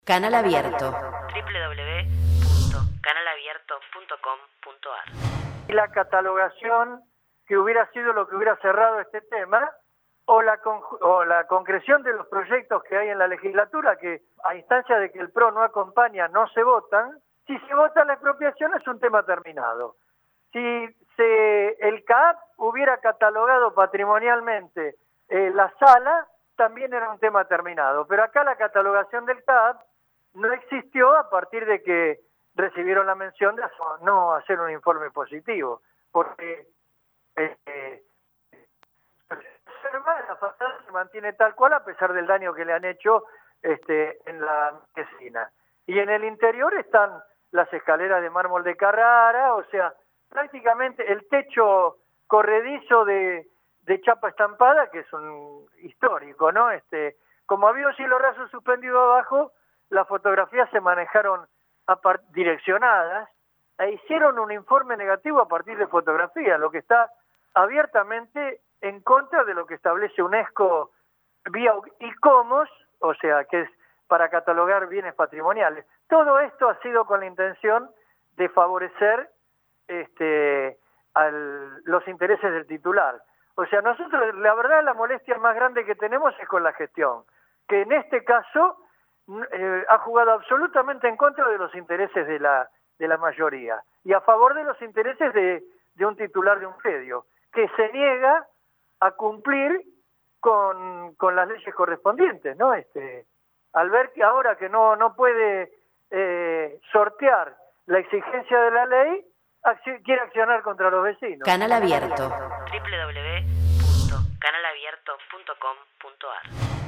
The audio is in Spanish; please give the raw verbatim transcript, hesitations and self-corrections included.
Canal Abierto. doble u doble u doble u punto canal abierto punto com punto a r. Y la catalogación que hubiera sido lo que hubiera cerrado este tema, o la, con, o la concreción de los proyectos que hay en la legislatura, que a instancia de que el P R O no acompaña, no se votan. Si se vota la expropiación es un tema terminado. Si se, el C A P hubiera catalogado patrimonialmente eh, la sala, también era un tema terminado. Pero acá la catalogación del C A P no existió a partir de que recibieron la mención de no hacer un informe positivo, porque eh, la fachada se mantiene tal cual a pesar del daño que le han hecho este, en la marquesina. Y en el interior están las escaleras de mármol de Carrara, o sea, prácticamente el techo corredizo de, de chapa estampada, que es un histórico, ¿no? Este, como había un cielo raso suspendido abajo, las fotografías se manejaron direccionadas e hicieron un informe negativo a partir de fotografías, lo que está abiertamente en contra de lo que establece UNESCO vía ICOMOS, o sea, que es para catalogar bienes patrimoniales. Todo esto ha sido con la intención de favorecer este, al, los intereses del titular. O sea, nosotros, la verdad, la molestia más grande que tenemos es con la gestión, que en este caso eh, ha jugado absolutamente en contra de los intereses de la, de la mayoría y a favor de los intereses de, de un titular de un predio, que se niega a cumplir con, con las leyes correspondientes, ¿no? Este, al ver que ahora que no, no puede eh, sortear la exigencia de la ley, acci- quiere accionar contra los vecinos. Canal Abierto. doble u doble u doble u punto canal abierto punto com punto a r.